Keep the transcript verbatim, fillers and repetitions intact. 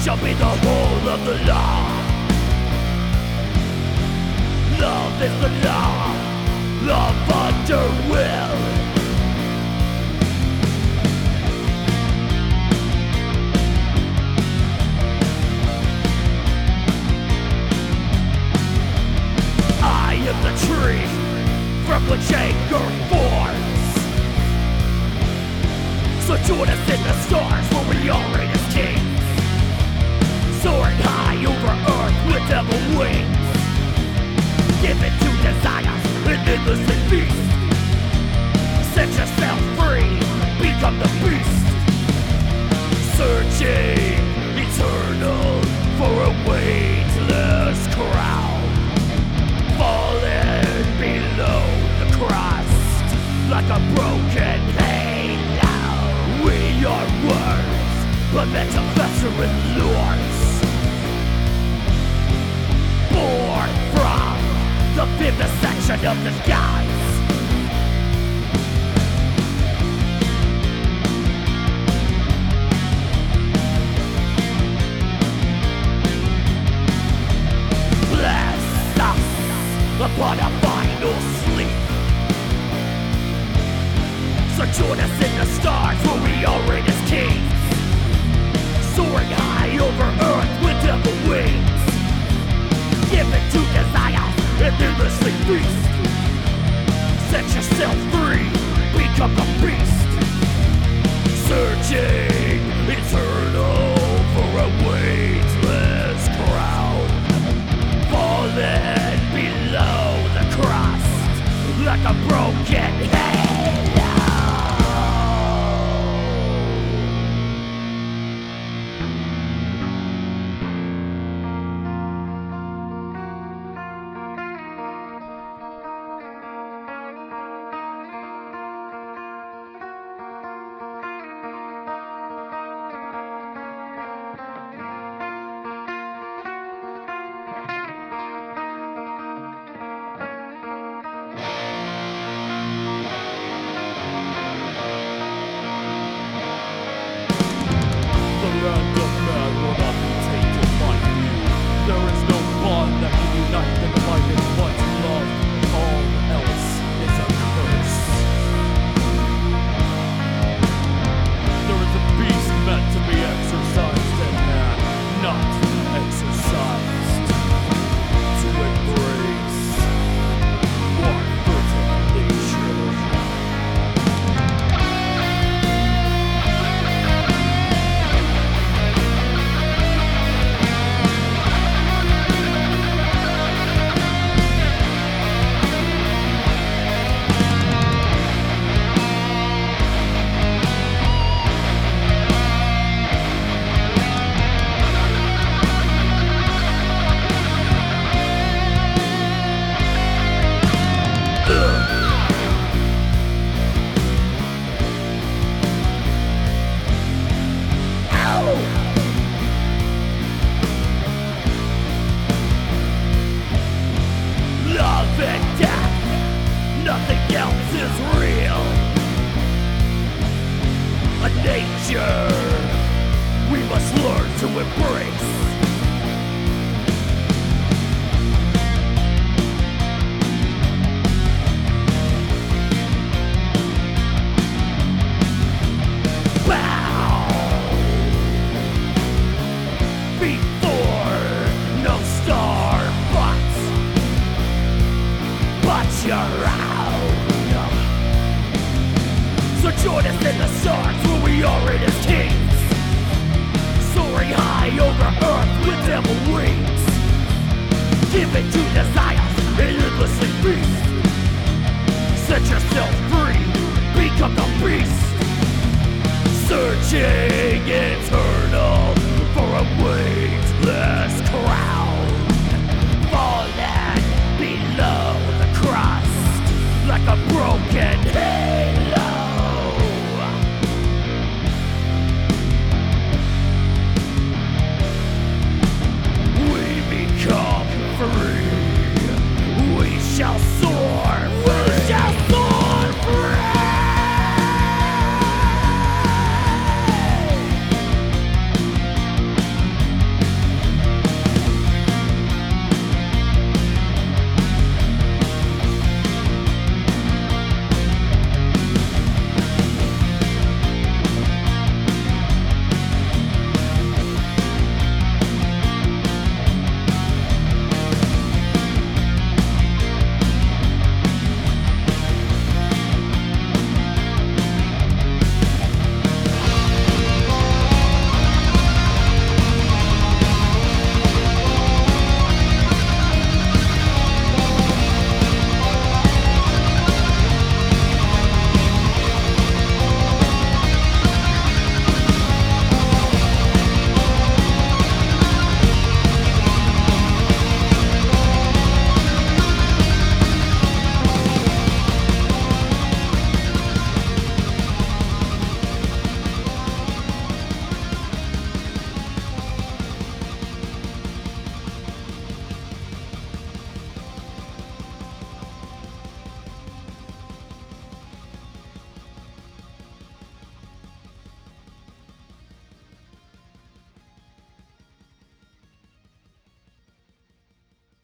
shall be the whole of the law. Love is the law of underwill. I am the tree from which anger forms. So join us in the stars where we all reign as kings, soaring high over earth with devil wings. Give it to desire and endlessly feast. Set yourself free, become the beast. Searching eternal for a weightless crown. Falling below the crust like a broken halo. We are words, but meant to fester in lures. Born from the vivisection of the gods. Bless us upon a final sleep. So join us in the stars where we all reign as kings, soaring high over earth with devil wings. Give it to desire and endlessly feast. Set yourself free, become the beast. Searching eternal for a weightless crown. Falling below the crust like a broken halo. The land of man will not be tainted by you. There is no bond that can unite the divided but love. All else is a curse. There is a beast meant to be exercised in man, not exercised. To embrace warburton nature. Love and death, nothing else is real. A nature we must learn to embrace. Bow before no star but but your own. So join us in the stars where we are reign as kings, soaring high over earth with devil wings. Give it to desire